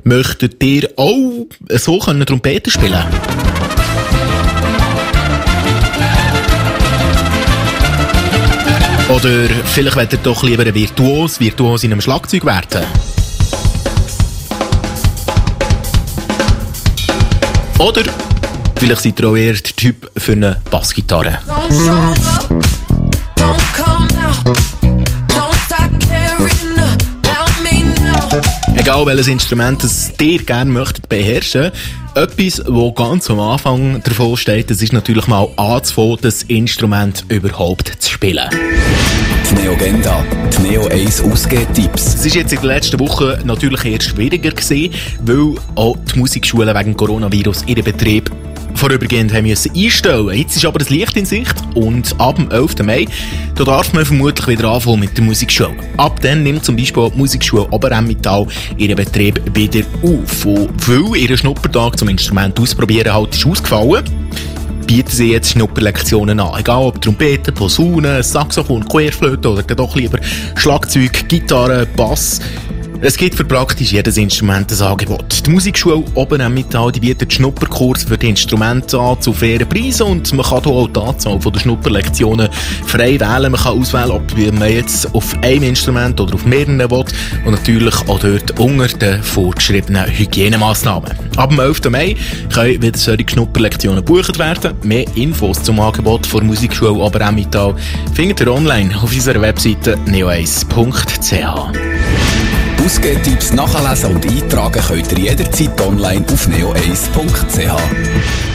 Möchtet ihr auch so Trompete spielen? Oder vielleicht wollt ihr doch lieber ein Virtuos in einem Schlagzeug werden? Oder vielleicht seid ihr auch eher der Typ für eine Bassgitarre. Egal welches Instrument das ihr gerne möchtet beherrschen, etwas, was ganz am Anfang davon steht, das ist natürlich mal anzufangen, das Instrument überhaupt zu spielen. Die Neogenda, die Neo 1 Ausgehtipps. Es ist jetzt in den letzten Wochen natürlich eher schwieriger gewesen, weil auch die Musikschulen wegen Coronavirus ihren Betrieb vorübergehend haben müssen einstellen. Jetzt ist aber das Licht in Sicht und ab dem 11. Mai da darf man vermutlich wieder anfangen mit der Musikschule. Ab dann nimmt zum Beispiel die Musikschule Oberemmental ihren Betrieb wieder auf. Und weil ihr Schnuppertag zum Instrument ausprobieren halt ist ausgefallen, bieten sie jetzt Schnupperlektionen an. Egal ob Trompete, Posaune, Saxophon, Querflöte oder doch lieber Schlagzeug, Gitarre, Bass. Es gibt für praktisch jedes Instrument ein Angebot. Die Musikschule Oberemmental bietet Schnupperkurse für die Instrumente an zu fairen Preisen und man kann hier auch die Anzahl der Schnupperlektionen frei wählen. Man kann auswählen, ob man jetzt auf einem Instrument oder auf mehreren will und natürlich auch dort unter den vorgeschriebenen Hygienemaßnahmen. Ab dem 11. Mai können wieder solche Schnupperlektionen gebucht werden. Mehr Infos zum Angebot der Musikschule Oberemmental findet ihr online auf unserer Webseite neo1.ch. Ausgehtipps nachlesen und eintragen könnt ihr jederzeit online auf neo1.ch.